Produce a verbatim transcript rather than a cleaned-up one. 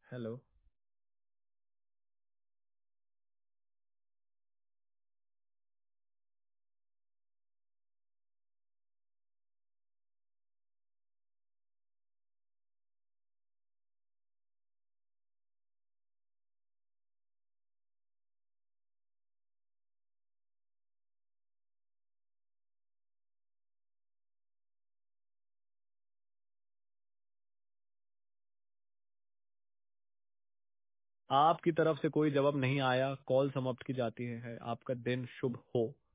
Hello. आपकी तरफ से कोई जवाब नहीं आया, कॉल समाप्त की जाती है। आपका दिन शुभ हो।